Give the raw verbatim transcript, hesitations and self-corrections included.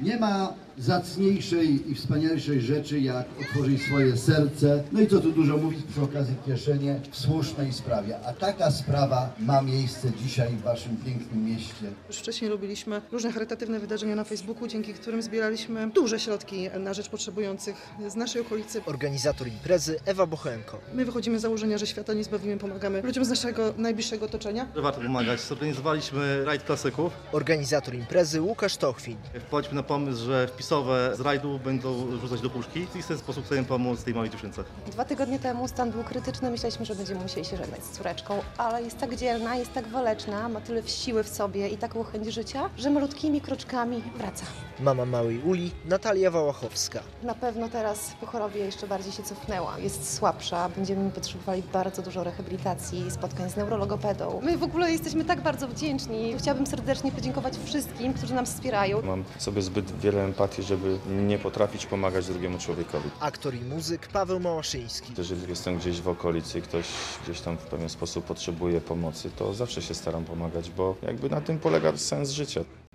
Nie ma zacniejszej i wspanialszej rzeczy, jak otworzyć swoje serce, no i co tu dużo mówić, przy okazji kieszenie, w słusznej sprawie. A taka sprawa ma miejsce dzisiaj w waszym pięknym mieście. Już wcześniej robiliśmy różne charytatywne wydarzenia na Facebooku, dzięki którym zbieraliśmy duże środki na rzecz potrzebujących z naszej okolicy. Organizator imprezy Ewa Bochenko. My wychodzimy z założenia, że świata nie zbawimy, pomagamy ludziom z naszego najbliższego otoczenia. Warto pomagać. Zorganizowaliśmy rajd klasyków. Organizator imprezy Łukasz Tochwin. Wpadliśmy na pomysł, że wpisowe z rajdu będą rzucać do puszki i w ten sposób chcemy pomóc tej małej dziewczynce. Dwa tygodnie temu stan był krytyczny, myśleliśmy, że będziemy musieli się żegnać z córeczką, ale jest tak dzielna, jest tak waleczna, ma tyle siły w sobie i taką chęć życia, że malutkimi kroczkami wraca. Mama małej Uli Natalia Wałachowska. Na pewno teraz po chorobie jeszcze bardziej się cofnęła, jest słabsza, będziemy potrzebowali bardzo dużo rehabilitacji, spotkań z neurologopedą. My w ogóle jesteśmy tak bardzo wdzięczni. Chciałabym serdecznie podziękować wszystkim, którzy nas wspierają. Mam w sobie zbyt wiele empatii, żeby nie potrafić pomagać drugiemu człowiekowi. Aktor i muzyk Paweł Małaszyński. Jeżeli jestem gdzieś w okolicy i ktoś gdzieś tam w pewien sposób potrzebuje pomocy, to zawsze się staram pomagać, bo jakby na tym polega sens życia.